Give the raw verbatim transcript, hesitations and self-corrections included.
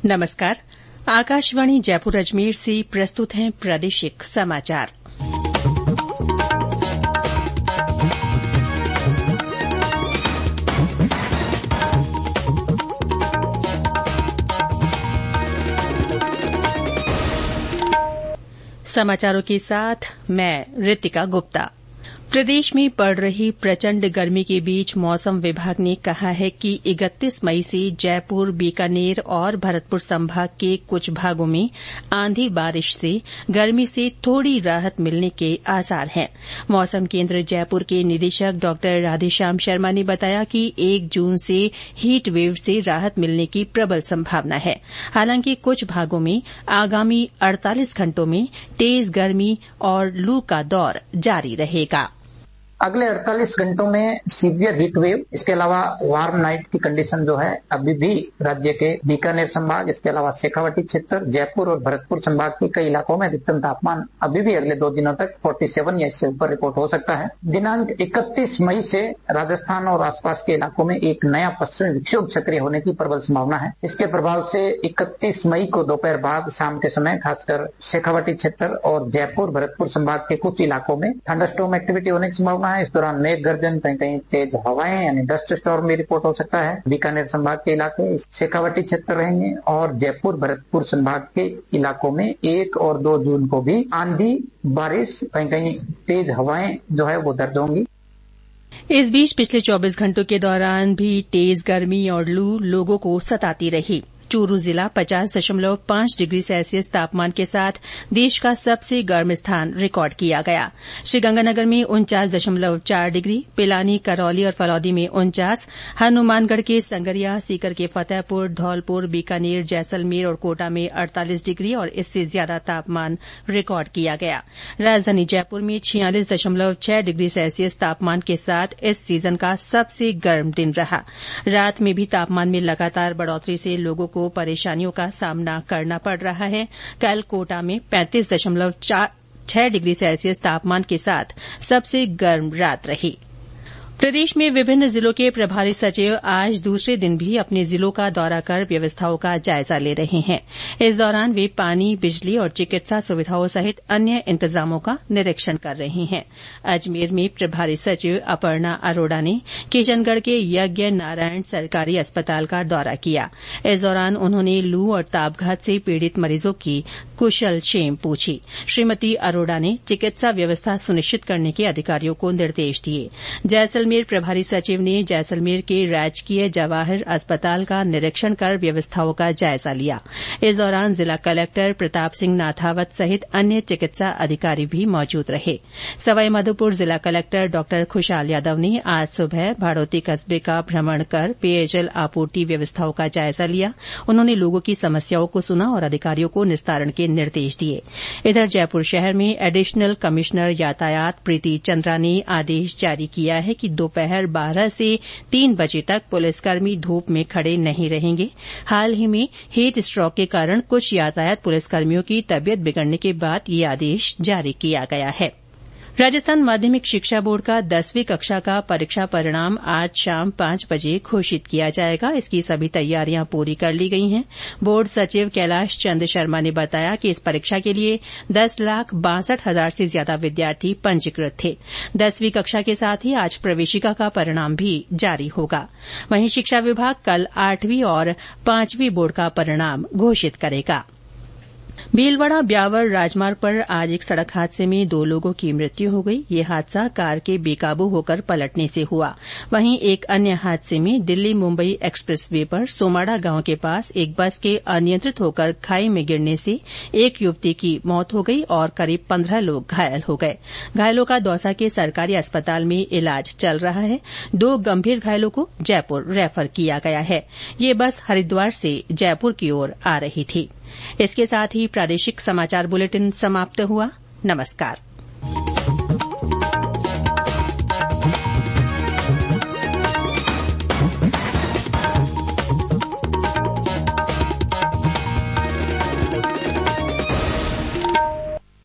नमस्कार। आकाशवाणी जयपुर अजमेर से प्रस्तुत हैं प्रादेशिक समाचार। समाचारों के साथ मैं रितिका गुप्ता। प्रदेश में पड़ रही प्रचंड गर्मी के बीच मौसम विभाग ने कहा है कि इकतीस मई से जयपुर, बीकानेर और भरतपुर संभाग के कुछ भागों में आंधी बारिश से गर्मी से थोड़ी राहत मिलने के आसार हैं। मौसम केंद्र जयपुर के निदेशक डॉ राधेश्याम शर्मा ने बताया कि एक जून से हीट वेव से राहत मिलने की प्रबल संभावना है। हालांकि कुछ भागों में आगामी अड़तालीस घंटों में तेज गर्मी और लू का दौर जारी रहेगा। अगले अड़तालीस घंटों में सीवियर हीट वेव, इसके अलावा वार्म नाइट की कंडीशन जो है अभी भी राज्य के बीकानेर संभाग, इसके अलावा शेखावाटी क्षेत्र, जयपुर और भरतपुर संभाग के कई इलाकों में अधिकतम तापमान अभी भी अगले दो दिनों तक सैंतालीस या इससे ऊपर रिपोर्ट हो सकता है। दिनांक इकतीस मई से राजस्थान और आसपास के इलाकों में एक नया पश्चिमी विक्षोभ सक्रिय होने की प्रबल संभावना है। इसके प्रभाव से इकतीस मई को दोपहर बाद शाम के समय खासकर शेखावाटी क्षेत्र और जयपुर, भरतपुर संभाग के कुछ इलाकों में थंडरस्टॉर्म एक्टिविटी होने की संभावना है। इस दौरान मेघ गर्जन, कहीं कहीं तेज हवाएं यानी डस्ट स्टॉर्म भी रिपोर्ट हो सकता है। बीकानेर संभाग के इलाके शेखावाटी क्षेत्र रहेंगे और जयपुर, भरतपुर संभाग के इलाकों में एक और दो जून को भी आंधी, बारिश, कहीं कहीं तेज हवाएं जो है वो दर्ज होंगी। इस बीच पिछले चौबीस घंटों के दौरान भी तेज गर्मी और लू लोगों को सताती रही। चूरू जिला पचास दशमलव पांच डिग्री सेल्सियस तापमान के साथ देश का सबसे गर्म स्थान रिकॉर्ड किया गया। श्रीगंगानगर में उनचास दशमलव चार डिग्री, पिलानी, करौली और फलौदी में उनचास, हनुमानगढ़ के संगरिया, सीकर के फतेहपुर, धौलपुर, बीकानेर, जैसलमेर और कोटा में अड़तालीस डिग्री और इससे ज्यादा तापमान रिकॉर्ड किया गया। राजधानी जयपुर में छियालीस दशमलव छह डिग्री सेल्सियस तापमान के साथ इस सीजन का सबसे गर्म दिन रहा। रात में भी तापमान में लगातार बढ़ोतरी से लोगों को परेशानियों का सामना करना पड़ रहा है। कल कोटा में पैंतीस दशमलव छह डिग्री सेल्सियस तापमान के साथ सबसे गर्म रात रही। प्रदेश में विभिन्न जिलों के प्रभारी सचिव आज दूसरे दिन भी अपने जिलों का दौरा कर व्यवस्थाओं का जायजा ले रहे हैं। इस दौरान वे पानी, बिजली और चिकित्सा सुविधाओं सहित अन्य इंतजामों का निरीक्षण कर रहे हैं। अजमेर में प्रभारी सचिव अपर्णा अरोड़ा ने किशनगढ़ के यज्ञ नारायण सरकारी अस्पताल का दौरा किया। इस दौरान उन्होंने लू और तापघात से पीड़ित मरीजों की कुशल क्षेम पूछी। श्रीमती अरोड़ा ने चिकित्सा व्यवस्था सुनिश्चित करने के अधिकारियों को निर्देश दिए। जैसलमेर प्रभारी सचिव ने जैसलमेर के राजकीय जवाहर अस्पताल का निरीक्षण कर व्यवस्थाओं का जायजा लिया। इस दौरान जिला कलेक्टर प्रताप सिंह नाथावत सहित अन्य चिकित्सा अधिकारी भी मौजूद रहे। सवाईमाधोपुर जिला कलेक्टर डॉ खुशहाल यादव ने आज सुबह भाड़ौती कस्बे का भ्रमण कर पेयजल आपूर्ति व्यवस्थाओं का जायजा लिया। उन्होंने लोगों की समस्याओं को सुना और अधिकारियों को निस्तारण के निर्देश दिए। इधर जयपुर शहर में एडिशनल कमिश्नर यातायात प्रीति चंद्रा ने आदेश जारी किया है कि दोपहर बारह से तीन बजे तक पुलिसकर्मी धूप में खड़े नहीं रहेंगे। हाल ही में हीट स्ट्रोक के कारण कुछ यातायात पुलिसकर्मियों की तबीयत बिगड़ने के बाद ये आदेश जारी किया गया है। राजस्थान माध्यमिक शिक्षा बोर्ड का दसवीं कक्षा का परीक्षा परिणाम आज शाम पांच बजे घोषित किया जाएगा। इसकी सभी तैयारियां पूरी कर ली गई हैं। बोर्ड सचिव कैलाश चंद शर्मा ने बताया कि इस परीक्षा के लिए दस लाख बासठ हजार से ज्यादा विद्यार्थी पंजीकृत थे। दसवीं कक्षा के साथ ही आज प्रवेशिका का परिणाम भी जारी होगा। वहीं शिक्षा विभाग कल आठवीं और पांचवीं बोर्ड का परिणाम घोषित करेगा। भीलवाड़ा ब्यावर राजमार्ग पर आज एक सड़क हादसे में दो लोगों की मृत्यु हो गई। ये हादसा कार के बेकाबू होकर पलटने से हुआ। वहीं एक अन्य हादसे में दिल्ली मुंबई एक्सप्रेस वे पर सोमाड़ा गांव के पास एक बस के अनियंत्रित होकर खाई में गिरने से एक युवती की मौत हो गई और करीब पंद्रह लोग घायल हो गए। घायलों का दौसा के सरकारी अस्पताल में इलाज चल रहा है। दो गंभीर घायलों को जयपुर रेफर किया गया है। ये बस हरिद्वार से जयपुर की ओर आ रही थी। इसके साथ ही प्रादेशिक समाचार बुलेटिन समाप्त हुआ। नमस्कार।